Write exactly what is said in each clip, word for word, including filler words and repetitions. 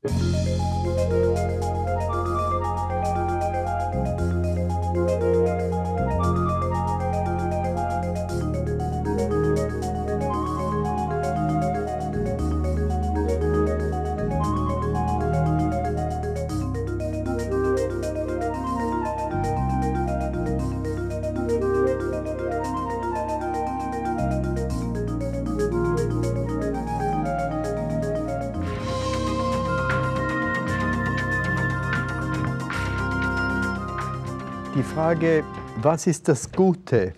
Die Frage, was ist das Gute,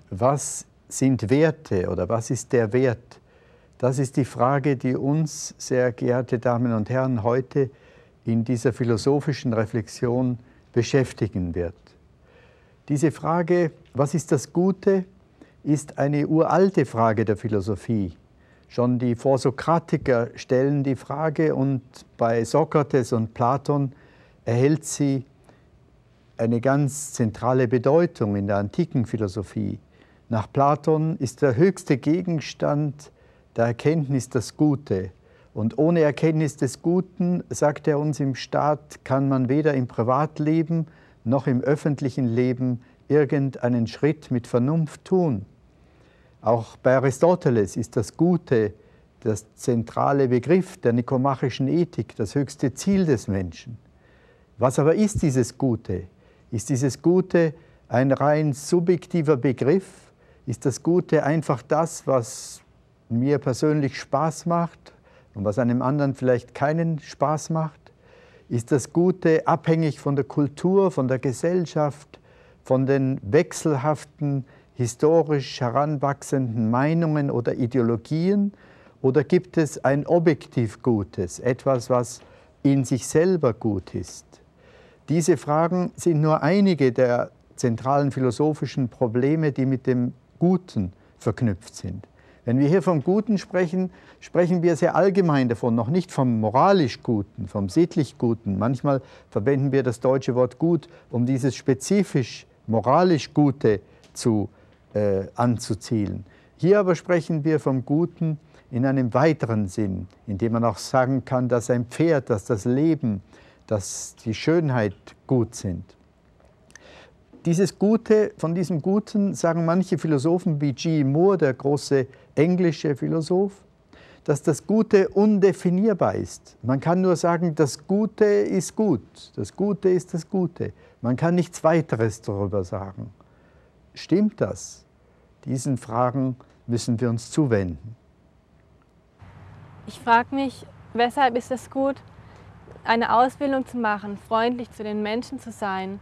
was sind Werte oder was ist der Wert, das ist die Frage, die uns, sehr geehrte Damen und Herren, heute in dieser philosophischen Reflexion beschäftigen wird. Diese Frage, was ist das Gute, ist eine uralte Frage der Philosophie. Schon die Vorsokratiker stellen die Frage und bei Sokrates und Platon erhält sie eine ganz zentrale Bedeutung in der antiken Philosophie. Nach Platon ist der höchste Gegenstand der Erkenntnis das Gute. Und ohne Erkenntnis des Guten, sagt er uns im Staat, kann man weder im Privatleben noch im öffentlichen Leben irgendeinen Schritt mit Vernunft tun. Auch bei Aristoteles ist das Gute der zentrale Begriff der nikomachischen Ethik, das höchste Ziel des Menschen. Was aber ist dieses Gute? Ist dieses Gute ein rein subjektiver Begriff? Ist das Gute einfach das, was mir persönlich Spaß macht und was einem anderen vielleicht keinen Spaß macht? Ist das Gute abhängig von der Kultur, von der Gesellschaft, von den wechselhaften, historisch heranwachsenden Meinungen oder Ideologien? Oder gibt es ein objektiv Gutes, etwas, was in sich selber gut ist? Diese Fragen sind nur einige der zentralen philosophischen Probleme, die mit dem Guten verknüpft sind. Wenn wir hier vom Guten sprechen, sprechen wir sehr allgemein davon, noch nicht vom moralisch Guten, vom sittlich Guten. Manchmal verwenden wir das deutsche Wort gut, um dieses spezifisch moralisch Gute zu, äh, anzuzielen. Hier aber sprechen wir vom Guten in einem weiteren Sinn, indem man auch sagen kann, dass ein Pferd, dass das Leben, dass die Schönheit gut sind. Dieses Gute, von diesem Guten sagen manche Philosophen wie G E Moore, der große englische Philosoph, dass das Gute undefinierbar ist. Man kann nur sagen, das Gute ist gut, das Gute ist das Gute. Man kann nichts weiteres darüber sagen. Stimmt das? Diesen Fragen müssen wir uns zuwenden. Ich frage mich, weshalb ist es gut, eine Ausbildung zu machen, freundlich zu den Menschen zu sein?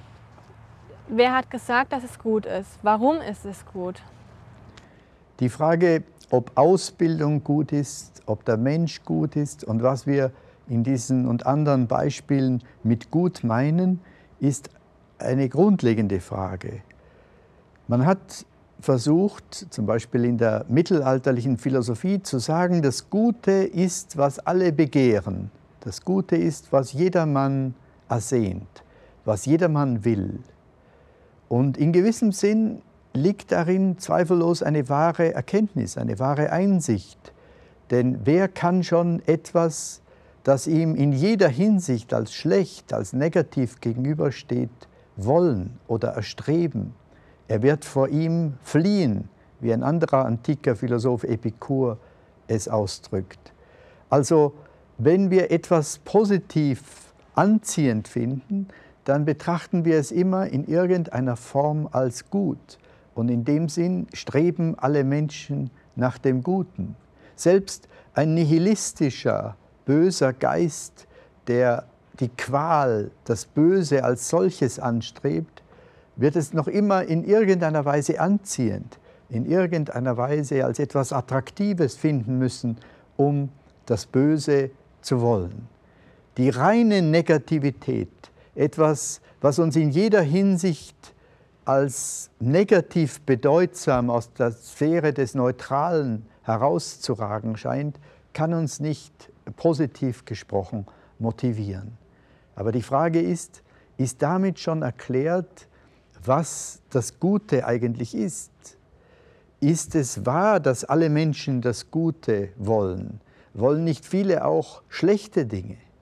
Wer hat gesagt, dass es gut ist? Warum ist es gut? Die Frage, ob Ausbildung gut ist, ob der Mensch gut ist und was wir in diesen und anderen Beispielen mit gut meinen, ist eine grundlegende Frage. Man hat versucht, zum Beispiel in der mittelalterlichen Philosophie, zu sagen, das Gute ist, was alle begehren. Das Gute ist, was jedermann ersehnt, was jedermann will. Und in gewissem Sinn liegt darin zweifellos eine wahre Erkenntnis, eine wahre Einsicht. Denn wer kann schon etwas, das ihm in jeder Hinsicht als schlecht, als negativ gegenübersteht, wollen oder erstreben? Er wird vor ihm fliehen, wie ein anderer antiker Philosoph Epikur es ausdrückt. Also, wenn wir etwas positiv anziehend finden, dann betrachten wir es immer in irgendeiner Form als gut. Und in dem Sinn streben alle Menschen nach dem Guten. Selbst ein nihilistischer, böser Geist, der die Qual, das Böse als solches anstrebt, wird es noch immer in irgendeiner Weise anziehend, in irgendeiner Weise als etwas Attraktives finden müssen, um das Böse zu wollen. Die reine Negativität, etwas, was uns in jeder Hinsicht als negativ bedeutsam aus der Sphäre des Neutralen herauszuragen scheint, kann uns nicht positiv gesprochen motivieren. Aber die Frage ist, ist damit schon erklärt, was das Gute eigentlich ist? Ist es wahr, dass alle Menschen das Gute wollen? Wollen nicht viele auch schlechte Dinge?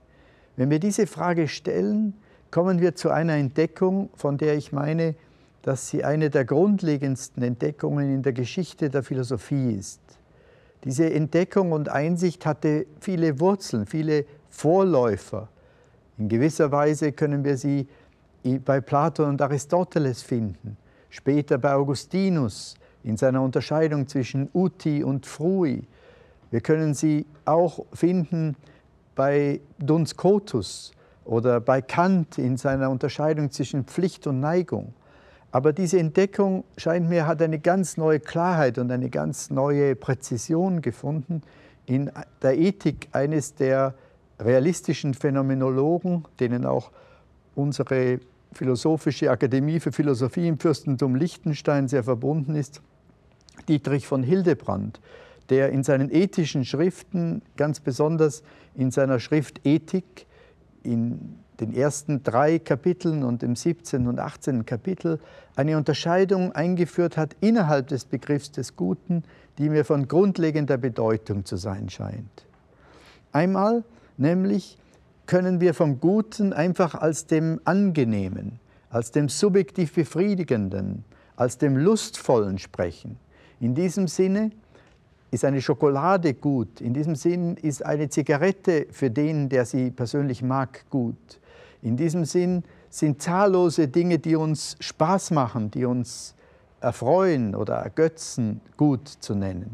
Wenn wir diese Frage stellen, kommen wir zu einer Entdeckung, von der ich meine, dass sie eine der grundlegendsten Entdeckungen in der Geschichte der Philosophie ist. Diese Entdeckung und Einsicht hatte viele Wurzeln, viele Vorläufer. In gewisser Weise können wir sie bei Platon und Aristoteles finden, später bei Augustinus in seiner Unterscheidung zwischen uti und frui. Wir können sie auch finden bei Duns Scotus oder bei Kant in seiner Unterscheidung zwischen Pflicht und Neigung. Aber diese Entdeckung, scheint mir, hat eine ganz neue Klarheit und eine ganz neue Präzision gefunden in der Ethik eines der realistischen Phänomenologen, denen auch unsere Philosophische Akademie für Philosophie im Fürstentum Liechtenstein sehr verbunden ist, Dietrich von Hildebrand, der in seinen ethischen Schriften, ganz besonders in seiner Schrift Ethik, in den ersten drei Kapiteln und im siebzehnten und achtzehnten Kapitel eine Unterscheidung eingeführt hat innerhalb des Begriffs des Guten, die mir von grundlegender Bedeutung zu sein scheint. Einmal nämlich können wir vom Guten einfach als dem Angenehmen, als dem subjektiv Befriedigenden, als dem Lustvollen sprechen. In diesem Sinne ist eine Schokolade gut, in diesem Sinn ist eine Zigarette für den, der sie persönlich mag, gut. In diesem Sinn sind zahllose Dinge, die uns Spaß machen, die uns erfreuen oder ergötzen, gut zu nennen.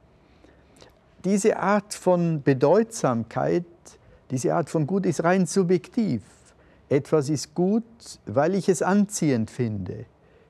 Diese Art von Bedeutsamkeit, diese Art von Gut ist rein subjektiv. Etwas ist gut, weil ich es anziehend finde.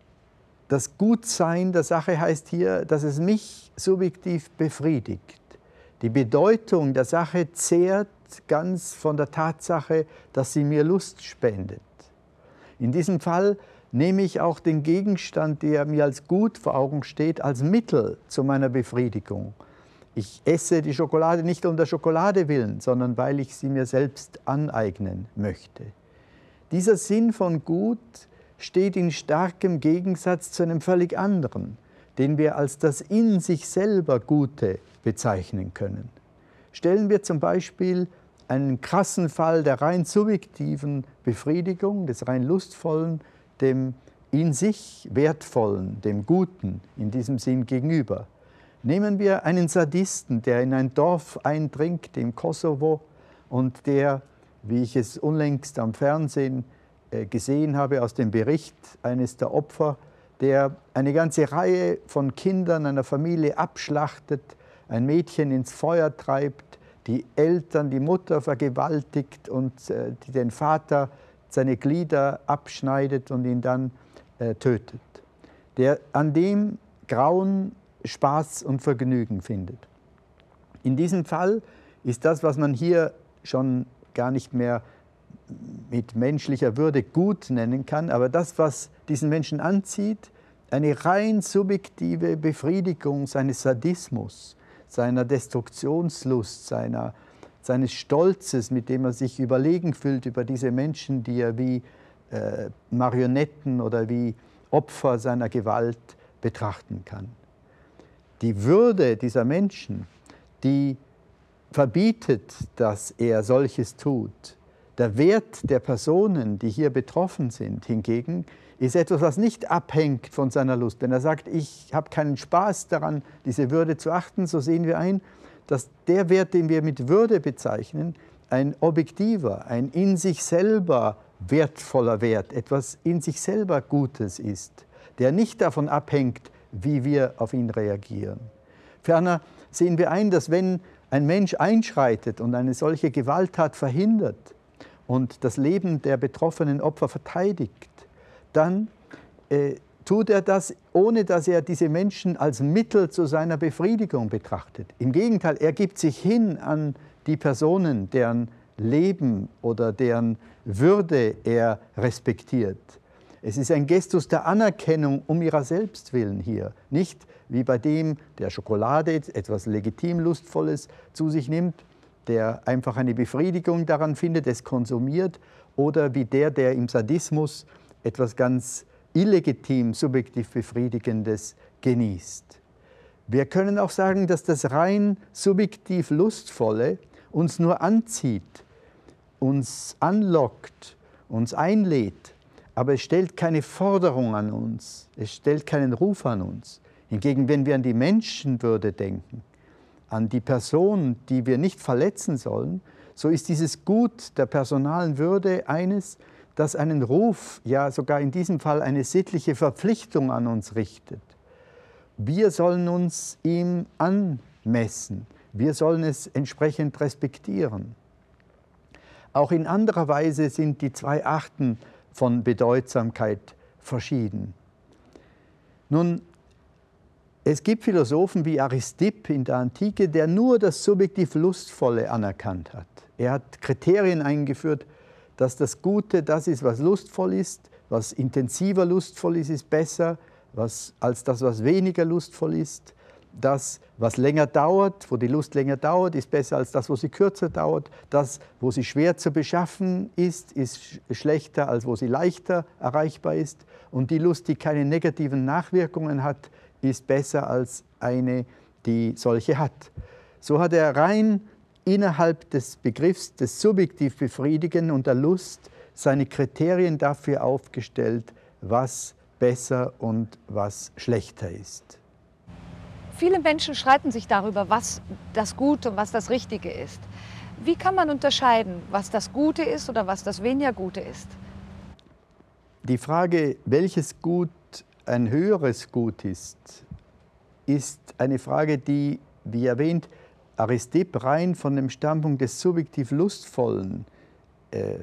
Das Gutsein der Sache heißt hier, dass es mich subjektiv befriedigt. Die Bedeutung der Sache zehrt ganz von der Tatsache, dass sie mir Lust spendet. In diesem Fall nehme ich auch den Gegenstand, der mir als gut vor Augen steht, als Mittel zu meiner Befriedigung. Ich esse die Schokolade nicht um der Schokolade willen, sondern weil ich sie mir selbst aneignen möchte. Dieser Sinn von Gut steht in starkem Gegensatz zu einem völlig anderen, den wir als das in sich selber Gute bezeichnen können. Stellen wir zum Beispiel einen krassen Fall der rein subjektiven Befriedigung, des rein Lustvollen, dem in sich Wertvollen, dem Guten in diesem Sinn gegenüber. Nehmen wir einen Sadisten, der in ein Dorf eindringt im Kosovo und der, wie ich es unlängst am Fernsehen gesehen habe, aus dem Bericht eines der Opfer, der eine ganze Reihe von Kindern einer Familie abschlachtet, ein Mädchen ins Feuer treibt, die Eltern, die Mutter vergewaltigt und äh, die den Vater seine Glieder abschneidet und ihn dann äh, tötet. Der an dem Grauen Spaß und Vergnügen findet. In diesem Fall ist das, was man hier schon gar nicht mehr mit menschlicher Würde gut nennen kann, aber das, was diesen Menschen anzieht, eine rein subjektive Befriedigung seines Sadismus, seiner Destruktionslust, seiner, seines Stolzes, mit dem er sich überlegen fühlt über diese Menschen, die er wie äh, Marionetten oder wie Opfer seiner Gewalt betrachten kann. Die Würde dieser Menschen, die verbietet, dass er solches tut. Der Wert der Personen, die hier betroffen sind, hingegen, ist etwas, was nicht abhängt von seiner Lust. Wenn er sagt, ich habe keinen Spaß daran, diese Würde zu achten, so sehen wir ein, dass der Wert, den wir mit Würde bezeichnen, ein objektiver, ein in sich selber wertvoller Wert, etwas in sich selber Gutes ist, der nicht davon abhängt, wie wir auf ihn reagieren. Ferner sehen wir ein, dass wenn ein Mensch einschreitet und eine solche Gewalttat verhindert und das Leben der betroffenen Opfer verteidigt, dann äh, tut er das, ohne dass er diese Menschen als Mittel zu seiner Befriedigung betrachtet. Im Gegenteil, er gibt sich hin an die Personen, deren Leben oder deren Würde er respektiert. Es ist ein Gestus der Anerkennung um ihrer selbst willen hier, nicht wie bei dem, der Schokolade, etwas legitim Lustvolles zu sich nimmt, der einfach eine Befriedigung daran findet, es konsumiert, oder wie der, der im Sadismus etwas ganz illegitim, subjektiv Befriedigendes genießt. Wir können auch sagen, dass das rein subjektiv Lustvolle uns nur anzieht, uns anlockt, uns einlädt, aber es stellt keine Forderung an uns, es stellt keinen Ruf an uns. Hingegen, wenn wir an die Menschenwürde denken, an die Person, die wir nicht verletzen sollen, so ist dieses Gut der personalen Würde eines, das einen Ruf, ja sogar in diesem Fall eine sittliche Verpflichtung an uns richtet. Wir sollen uns ihm anmessen, wir sollen es entsprechend respektieren. Auch in anderer Weise sind die zwei Arten von Bedeutsamkeit verschieden. Nun, es gibt Philosophen wie Aristipp in der Antike, der nur das subjektiv Lustvolle anerkannt hat. Er hat Kriterien eingeführt, dass das Gute das ist, was lustvoll ist, was intensiver lustvoll ist, ist besser was, als das, was weniger lustvoll ist. Das, was länger dauert, wo die Lust länger dauert, ist besser als das, wo sie kürzer dauert. Das, wo sie schwer zu beschaffen ist, ist schlechter, als wo sie leichter erreichbar ist. Und die Lust, die keine negativen Nachwirkungen hat, ist besser als eine, die solche hat. So hat er rein innerhalb des Begriffs des subjektiv Befriedigen und der Lust seine Kriterien dafür aufgestellt, was besser und was schlechter ist. Viele Menschen streiten sich darüber, was das Gute und was das Richtige ist. Wie kann man unterscheiden, was das Gute ist oder was das weniger Gute ist? Die Frage, welches Gut ein höheres Gut ist, ist eine Frage, die, wie erwähnt, Aristipp rein von dem Standpunkt des subjektiv Lustvollen äh,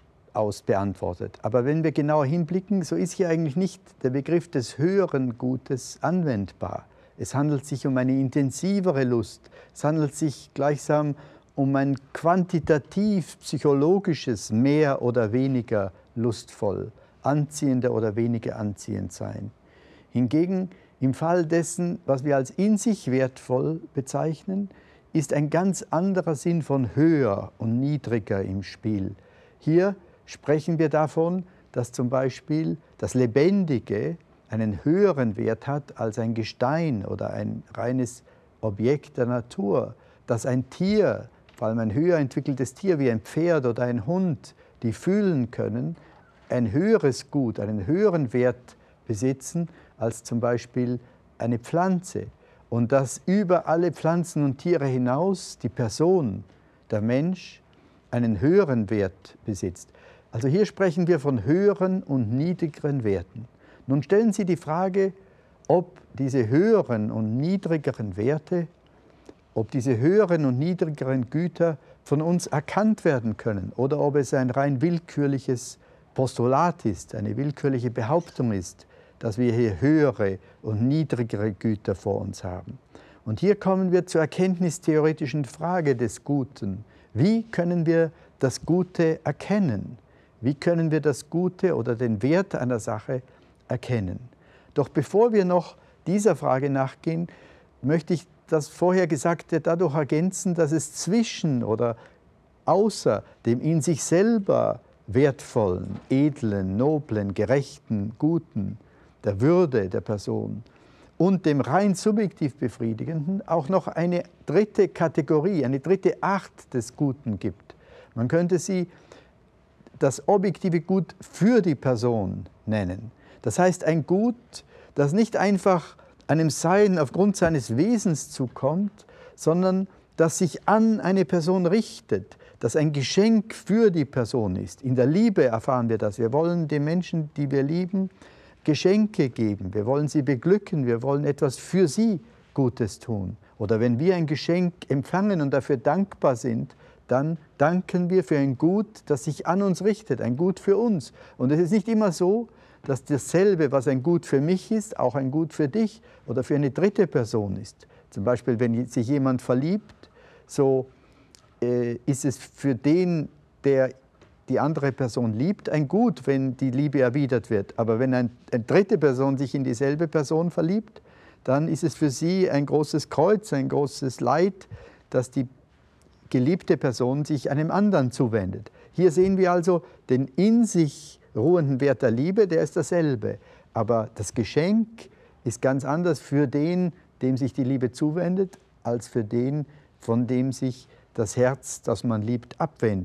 aus beantwortet. Aber wenn wir genauer hinblicken, so ist hier eigentlich nicht der Begriff des höheren Gutes anwendbar. Es handelt sich um eine intensivere Lust. Es handelt sich gleichsam um ein quantitativ psychologisches mehr oder weniger lustvoll, anziehender oder weniger anziehend sein. Hingegen im Fall dessen, was wir als in sich wertvoll bezeichnen, ist ein ganz anderer Sinn von höher und niedriger im Spiel. Hier sprechen wir davon, dass zum Beispiel das Lebendige einen höheren Wert hat als ein Gestein oder ein reines Objekt der Natur, dass ein Tier, vor allem ein höher entwickeltes Tier wie ein Pferd oder ein Hund, die fühlen können, ein höheres Gut, einen höheren Wert besitzen als zum Beispiel eine Pflanze. Und dass über alle Pflanzen und Tiere hinaus die Person, der Mensch, einen höheren Wert besitzt. Also hier sprechen wir von höheren und niedrigeren Werten. Nun stellen Sie die Frage, ob diese höheren und niedrigeren Werte, ob diese höheren und niedrigeren Güter von uns erkannt werden können oder ob es ein rein willkürliches Postulat ist, eine willkürliche Behauptung ist, dass wir hier höhere und niedrigere Güter vor uns haben. Und hier kommen wir zur erkenntnistheoretischen Frage des Guten. Wie können wir das Gute erkennen? Wie können wir das Gute oder den Wert einer Sache erkennen? Doch bevor wir noch dieser Frage nachgehen, möchte ich das vorher Gesagte dadurch ergänzen, dass es zwischen oder außer dem in sich selber wertvollen, edlen, noblen, gerechten, guten, der Würde der Person und dem rein subjektiv Befriedigenden auch noch eine dritte Kategorie, eine dritte Art des Guten gibt. Man könnte sie das objektive Gut für die Person nennen. Das heißt ein Gut, das nicht einfach einem Sein aufgrund seines Wesens zukommt, sondern das sich an eine Person richtet, das ein Geschenk für die Person ist. In der Liebe erfahren wir das. Wir wollen den Menschen, die wir lieben, Geschenke geben. Wir wollen sie beglücken. Wir wollen etwas für sie Gutes tun. Oder wenn wir ein Geschenk empfangen und dafür dankbar sind, dann danken wir für ein Gut, das sich an uns richtet, ein Gut für uns. Und es ist nicht immer so, dass dasselbe, was ein Gut für mich ist, auch ein Gut für dich oder für eine dritte Person ist. Zum Beispiel, wenn sich jemand verliebt, so äh, ist es für den, der die andere Person liebt, ein Gut, wenn die Liebe erwidert wird. Aber wenn ein, eine dritte Person sich in dieselbe Person verliebt, dann ist es für sie ein großes Kreuz, ein großes Leid, dass die geliebte Person sich einem anderen zuwendet. Hier sehen wir also den in sich ruhenden Wert der Liebe, der ist dasselbe. Aber das Geschenk ist ganz anders für den, dem sich die Liebe zuwendet, als für den, von dem sich das Herz, das man liebt, abwendet.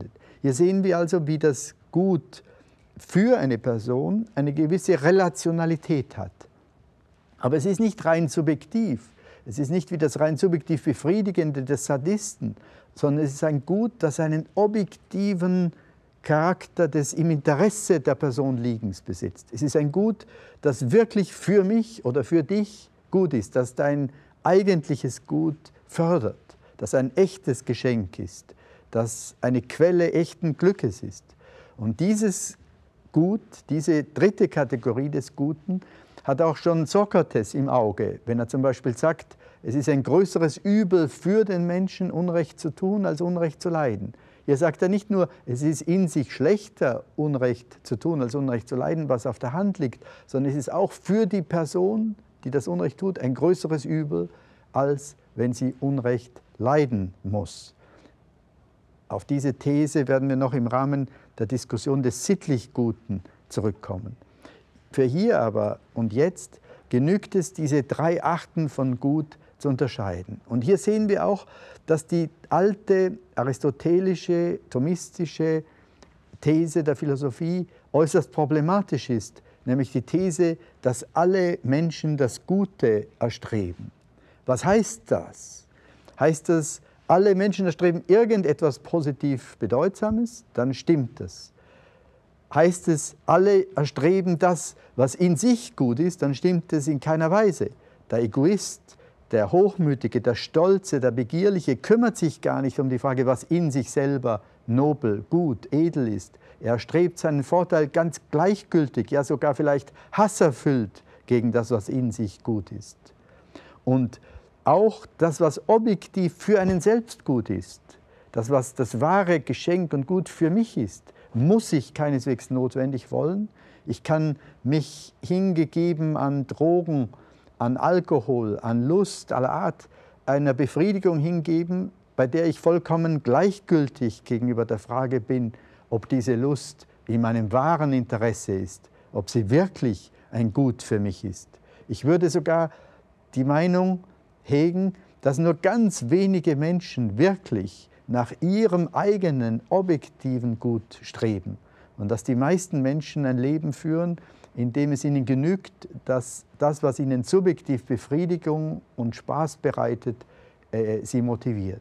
Hier sehen wir also, wie das Gut für eine Person eine gewisse Relationalität hat. Aber es ist nicht rein subjektiv. Es ist nicht wie das rein subjektiv Befriedigende des Sadisten, sondern es ist ein Gut, das einen objektiven Charakter des im Interesse der Person Liegens besitzt. Es ist ein Gut, das wirklich für mich oder für dich gut ist, das dein eigentliches Gut fördert, das ein echtes Geschenk ist, das eine Quelle echten Glückes ist. Und dieses Gut, diese dritte Kategorie des Guten, hat auch schon Sokrates im Auge, wenn er zum Beispiel sagt, es ist ein größeres Übel für den Menschen, Unrecht zu tun, als Unrecht zu leiden. Hier sagt er nicht nur, es ist in sich schlechter, Unrecht zu tun, als Unrecht zu leiden, was auf der Hand liegt, sondern es ist auch für die Person, die das Unrecht tut, ein größeres Übel, als wenn sie Unrecht leiden muss. Auf diese These werden wir noch im Rahmen der Diskussion des sittlich Guten zurückkommen. Für hier aber und jetzt genügt es, diese drei Arten von Gut zu unterscheiden. Und hier sehen wir auch, dass die alte aristotelische, thomistische These der Philosophie äußerst problematisch ist, nämlich die These, dass alle Menschen das Gute erstreben. Was heißt das? Heißt das, alle Menschen erstreben irgendetwas positiv Bedeutsames? Dann stimmt das. Heißt es, alle erstreben das, was in sich gut ist, dann stimmt es in keiner Weise. Der Egoist, der Hochmütige, der Stolze, der Begierliche kümmert sich gar nicht um die Frage, was in sich selber nobel, gut, edel ist. Er strebt seinen Vorteil ganz gleichgültig, ja sogar vielleicht hasserfüllt gegen das, was in sich gut ist. Und auch das, was objektiv für einen selbst gut ist, das, was das wahre Geschenk und Gut für mich ist, muss ich keineswegs notwendig wollen. Ich kann mich hingegeben an Drogen, an Alkohol, an Lust aller Art, einer Befriedigung hingeben, bei der ich vollkommen gleichgültig gegenüber der Frage bin, ob diese Lust in meinem wahren Interesse ist, ob sie wirklich ein Gut für mich ist. Ich würde sogar die Meinung hegen, dass nur ganz wenige Menschen wirklich nach ihrem eigenen objektiven Gut streben und dass die meisten Menschen ein Leben führen, in dem es ihnen genügt, dass das, was ihnen subjektiv Befriedigung und Spaß bereitet, äh, sie motiviert.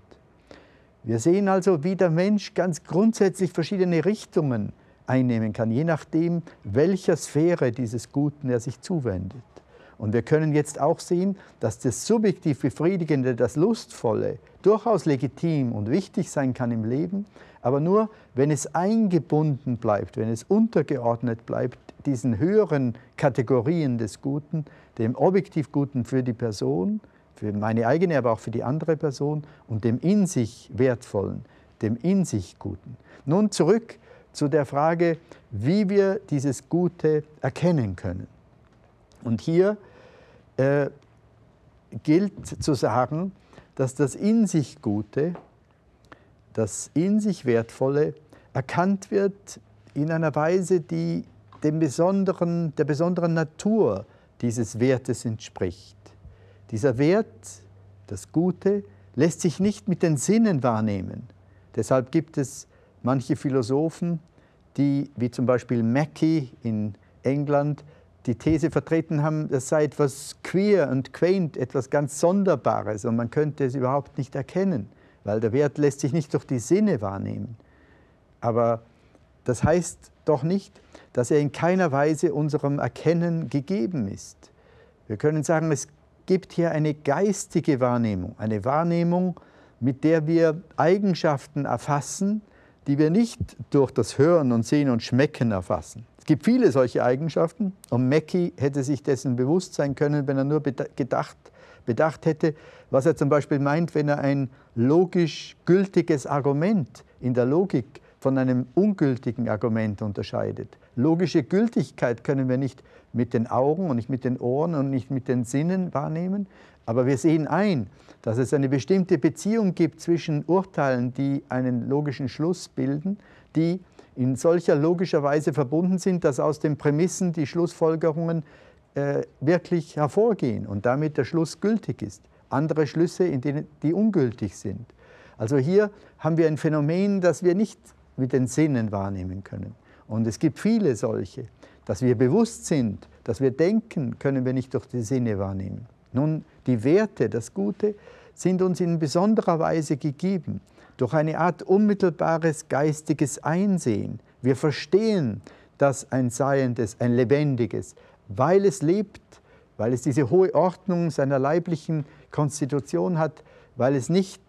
Wir sehen also, wie der Mensch ganz grundsätzlich verschiedene Richtungen einnehmen kann, je nachdem, welcher Sphäre dieses Guten er sich zuwendet. Und wir können jetzt auch sehen, dass das subjektiv Befriedigende, das Lustvolle, durchaus legitim und wichtig sein kann im Leben, aber nur, wenn es eingebunden bleibt, wenn es untergeordnet bleibt, diesen höheren Kategorien des Guten, dem objektiv Guten für die Person, für meine eigene, aber auch für die andere Person und dem in sich Wertvollen, dem in sich Guten. Nun zurück zu der Frage, wie wir dieses Gute erkennen können. Und hier äh, gilt zu sagen, dass das in sich Gute, das in sich Wertvolle erkannt wird in einer Weise, die dem besonderen, der besonderen Natur dieses Wertes entspricht. Dieser Wert, das Gute, lässt sich nicht mit den Sinnen wahrnehmen. Deshalb gibt es manche Philosophen, die, wie zum Beispiel Mackey in England, die These vertreten haben, das sei etwas queer und quaint, etwas ganz Sonderbares und man könnte es überhaupt nicht erkennen, weil der Wert lässt sich nicht durch die Sinne wahrnehmen. Aber das heißt doch nicht, dass er in keiner Weise unserem Erkennen gegeben ist. Wir können sagen, es gibt hier eine geistige Wahrnehmung, eine Wahrnehmung, mit der wir Eigenschaften erfassen, die wir nicht durch das Hören und Sehen und Schmecken erfassen. Es gibt viele solche Eigenschaften und Mackey hätte sich dessen bewusst sein können, wenn er nur gedacht, bedacht hätte, was er zum Beispiel meint, wenn er ein logisch gültiges Argument in der Logik von einem ungültigen Argument unterscheidet. Logische Gültigkeit können wir nicht mit den Augen und nicht mit den Ohren und nicht mit den Sinnen wahrnehmen, aber wir sehen ein, dass es eine bestimmte Beziehung gibt zwischen Urteilen, die einen logischen Schluss bilden, die in solcher logischer Weise verbunden sind, dass aus den Prämissen die Schlussfolgerungen äh, wirklich hervorgehen und damit der Schluss gültig ist. Andere Schlüsse, in denen die ungültig sind. Also hier haben wir ein Phänomen, das wir nicht mit den Sinnen wahrnehmen können. Und es gibt viele solche. Dass wir bewusst sind, dass wir denken, können wir nicht durch die Sinne wahrnehmen. Nun, die Werte, das Gute, sind uns in besonderer Weise gegeben, durch eine Art unmittelbares geistiges Einsehen. Wir verstehen, dass ein Seiendes, ein Lebendiges, weil es lebt, weil es diese hohe Ordnung seiner leiblichen Konstitution hat, weil es nicht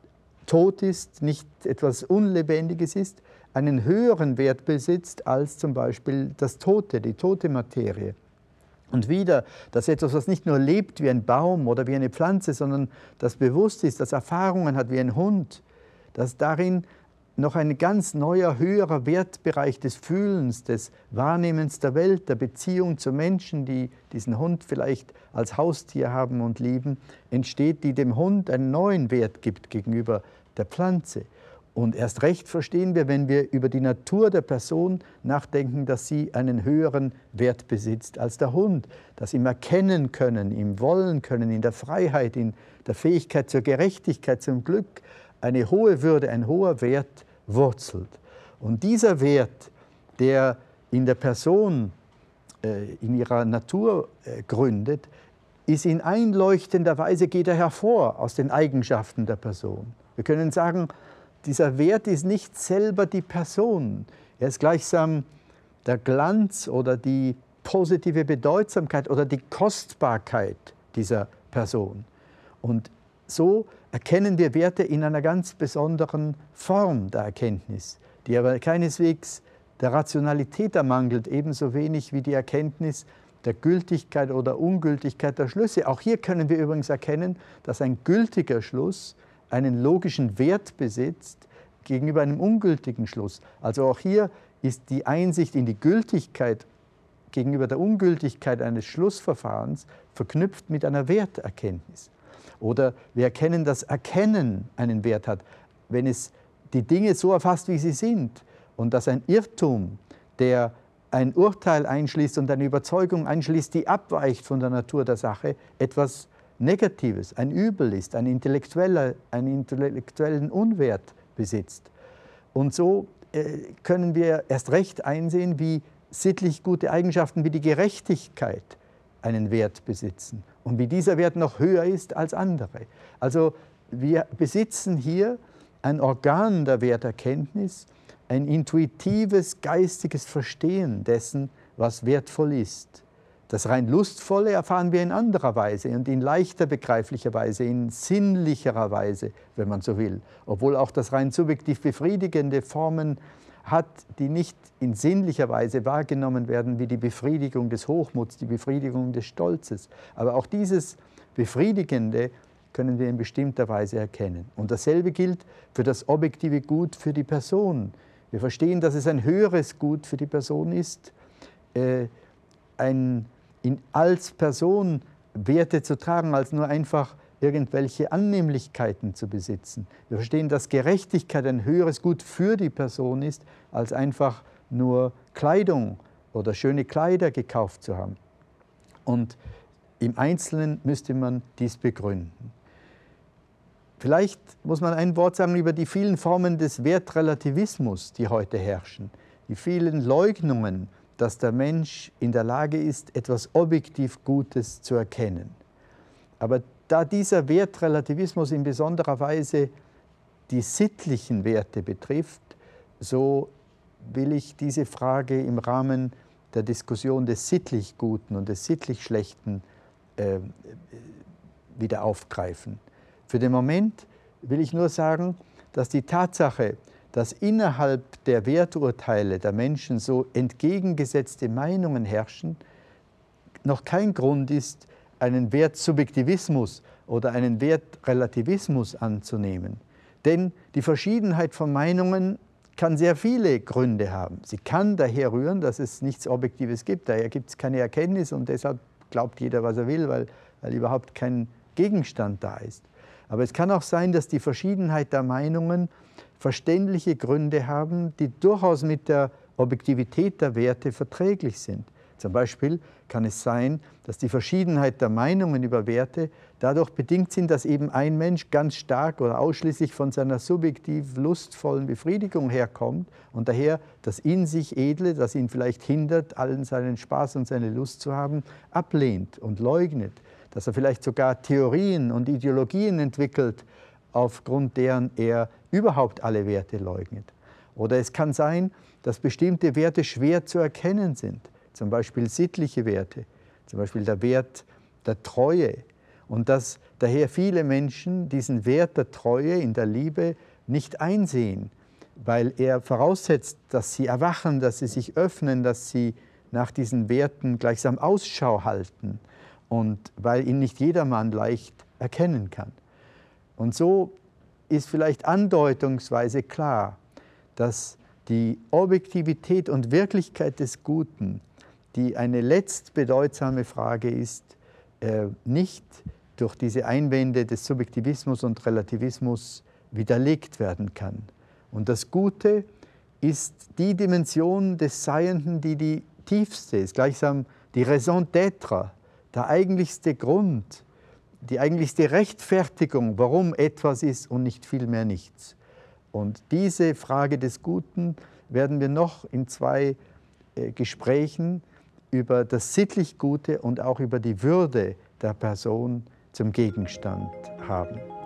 tot ist, nicht etwas Unlebendiges ist, einen höheren Wert besitzt als zum Beispiel das Tote, die tote Materie. Und wieder, dass etwas, was nicht nur lebt wie ein Baum oder wie eine Pflanze, sondern das bewusst ist, das Erfahrungen hat wie ein Hund, dass darin noch ein ganz neuer, höherer Wertbereich des Fühlens, des Wahrnehmens der Welt, der Beziehung zu Menschen, die diesen Hund vielleicht als Haustier haben und lieben, entsteht, die dem Hund einen neuen Wert gibt gegenüber der Pflanze. Und erst recht verstehen wir, wenn wir über die Natur der Person nachdenken, dass sie einen höheren Wert besitzt als der Hund, dass im Erkennen können, im Wollen können, in der Freiheit, in der Fähigkeit zur Gerechtigkeit, zum Glück, eine hohe Würde, ein hoher Wert wurzelt. Und dieser Wert, der in der Person, äh, in ihrer Natur äh, gründet, ist in einleuchtender Weise, geht er hervor aus den Eigenschaften der Person. Wir können sagen, dieser Wert ist nicht selber die Person. Er ist gleichsam der Glanz oder die positive Bedeutsamkeit oder die Kostbarkeit dieser Person. Und so erkennen wir Werte in einer ganz besonderen Form der Erkenntnis, die aber keineswegs der Rationalität ermangelt, ebenso wenig wie die Erkenntnis der Gültigkeit oder Ungültigkeit der Schlüsse. Auch hier können wir übrigens erkennen, dass ein gültiger Schluss einen logischen Wert besitzt gegenüber einem ungültigen Schluss. Also auch hier ist die Einsicht in die Gültigkeit gegenüber der Ungültigkeit eines Schlussverfahrens verknüpft mit einer Werterkenntnis. Oder wir erkennen, dass Erkennen einen Wert hat, wenn es die Dinge so erfasst, wie sie sind, und dass ein Irrtum, der ein Urteil einschließt und eine Überzeugung einschließt, die abweicht von der Natur der Sache, etwas Negatives, ein Übel ist, ein intellektueller, einen intellektuellen Unwert besitzt. Und so äh, können wir erst recht einsehen, wie sittlich gute Eigenschaften wie die Gerechtigkeit einen Wert besitzen und wie dieser Wert noch höher ist als andere. Also wir besitzen hier ein Organ der Werterkenntnis, ein intuitives, geistiges Verstehen dessen, was wertvoll ist. Das rein Lustvolle erfahren wir in anderer Weise und in leichter begreiflicher Weise, in sinnlicherer Weise, wenn man so will. Obwohl auch das rein subjektiv Befriedigende Formen hat, die nicht in sinnlicher Weise wahrgenommen werden, wie die Befriedigung des Hochmuts, die Befriedigung des Stolzes. Aber auch dieses Befriedigende können wir in bestimmter Weise erkennen. Und dasselbe gilt für das objektive Gut für die Person. Wir verstehen, dass es ein höheres Gut für die Person ist, äh, ein in als Person Werte zu tragen, als nur einfach irgendwelche Annehmlichkeiten zu besitzen. Wir verstehen, dass Gerechtigkeit ein höheres Gut für die Person ist, als einfach nur Kleidung oder schöne Kleider gekauft zu haben. Und im Einzelnen müsste man dies begründen. Vielleicht muss man ein Wort sagen über die vielen Formen des Wertrelativismus, die heute herrschen, die vielen Leugnungen, dass der Mensch in der Lage ist, etwas objektiv Gutes zu erkennen. Aber da dieser Wertrelativismus in besonderer Weise die sittlichen Werte betrifft, so will ich diese Frage im Rahmen der Diskussion des sittlich Guten und des sittlich Schlechten äh, wieder aufgreifen. Für den Moment will ich nur sagen, dass die Tatsache, dass innerhalb der Werturteile der Menschen so entgegengesetzte Meinungen herrschen, noch kein Grund ist, einen Wertsubjektivismus oder einen Wertrelativismus anzunehmen. Denn die Verschiedenheit von Meinungen kann sehr viele Gründe haben. Sie kann daher rühren, dass es nichts Objektives gibt, daher gibt es keine Erkenntnis und deshalb glaubt jeder, was er will, weil, weil überhaupt kein Gegenstand da ist. Aber es kann auch sein, dass die Verschiedenheit der Meinungen verständliche Gründe haben, die durchaus mit der Objektivität der Werte verträglich sind. Zum Beispiel kann es sein, dass die Verschiedenheit der Meinungen über Werte dadurch bedingt sind, dass eben ein Mensch ganz stark oder ausschließlich von seiner subjektiv lustvollen Befriedigung herkommt und daher das in sich Edle, das ihn vielleicht hindert, allen seinen Spaß und seine Lust zu haben, ablehnt und leugnet. Dass er vielleicht sogar Theorien und Ideologien entwickelt, aufgrund deren er überhaupt alle Werte leugnet. Oder es kann sein, dass bestimmte Werte schwer zu erkennen sind, zum Beispiel sittliche Werte, zum Beispiel der Wert der Treue. Und dass daher viele Menschen diesen Wert der Treue in der Liebe nicht einsehen, weil er voraussetzt, dass sie erwachen, dass sie sich öffnen, dass sie nach diesen Werten gleichsam Ausschau halten und weil ihn nicht jedermann leicht erkennen kann. Und so ist vielleicht andeutungsweise klar, dass die Objektivität und Wirklichkeit des Guten, die eine letztbedeutsame Frage ist, äh, nicht durch diese Einwände des Subjektivismus und Relativismus widerlegt werden kann. Und das Gute ist die Dimension des Seienden, die die tiefste ist, gleichsam die Raison d'être, der eigentlichste Grund, die eigentlichste Rechtfertigung, warum etwas ist und nicht vielmehr nichts. Und diese Frage des Guten werden wir noch in zwei äh, Gesprächen über das sittlich Gute und auch über die Würde der Person zum Gegenstand haben.